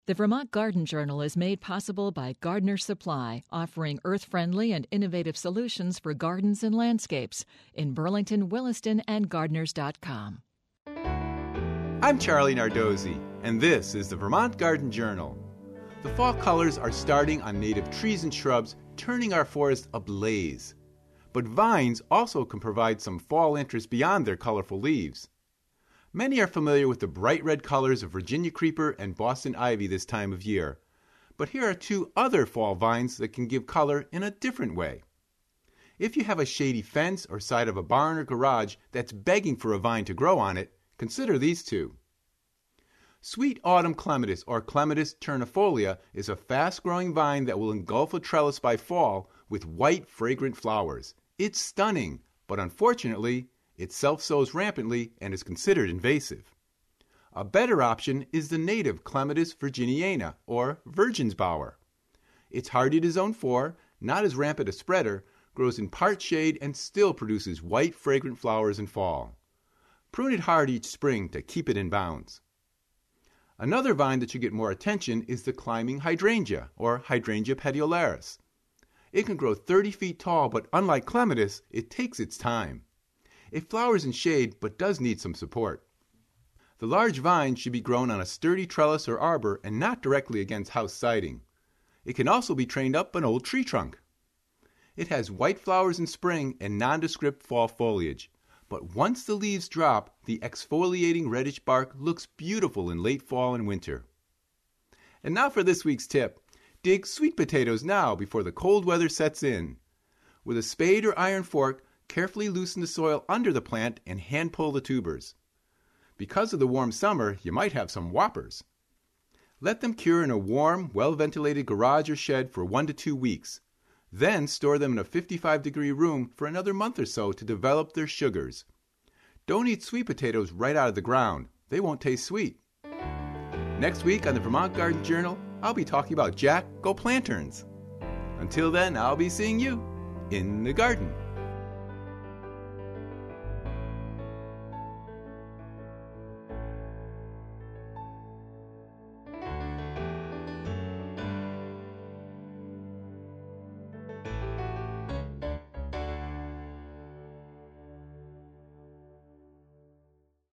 The Vermont Garden Journal is made possible by Gardener's Supply, offering earth-friendly and innovative solutions for gardens and landscapes in Burlington, Williston, and Gardeners.com. I'm Charlie Nardozzi, and this is the Vermont Garden Journal. The fall colors are starting on native trees and shrubs, turning our forest ablaze. But vines also can provide some fall interest beyond their colorful leaves. Many are familiar with the bright red colors of Virginia creeper and Boston ivy this time of year. But here are two other fall vines that can give color in a different way. If you have a shady fence or side of a barn or garage that's begging for a vine to grow on it, consider these two. Sweet autumn clematis, or Clematis ternifolia, is a fast-growing vine that will engulf a trellis by fall with white, fragrant flowers. It's stunning, but unfortunately, it self-sows rampantly and is considered invasive. A better option is the native Clematis virginiana, or Virgin's bower. It's hardy to zone 4, not as rampant a spreader, grows in part shade, and still produces white, fragrant flowers in fall. Prune it hard each spring to keep it in bounds. Another vine that should get more attention is the climbing hydrangea, or Hydrangea petiolaris. It can grow 30 feet tall, but unlike Clematis, it takes its time. It flowers in shade, but does need some support. The large vine should be grown on a sturdy trellis or arbor and not directly against house siding. It can also be trained up an old tree trunk. It has white flowers in spring and nondescript fall foliage, but once the leaves drop, the exfoliating reddish bark looks beautiful in late fall and winter. And now for this week's tip. Dig sweet potatoes now before the cold weather sets in. With a spade or iron fork, carefully loosen the soil under the plant and hand pull the tubers. Because of the warm summer, you might have some whoppers. Let them cure in a warm, well-ventilated garage or shed for 1 to 2 weeks. Then store them in a 55-degree room for another month or so to develop their sugars. Don't eat sweet potatoes right out of the ground. They won't taste sweet. Next week on the Vermont Garden Journal, I'll be talking about Jack-o'-lanterns. Until then, I'll be seeing you in the garden.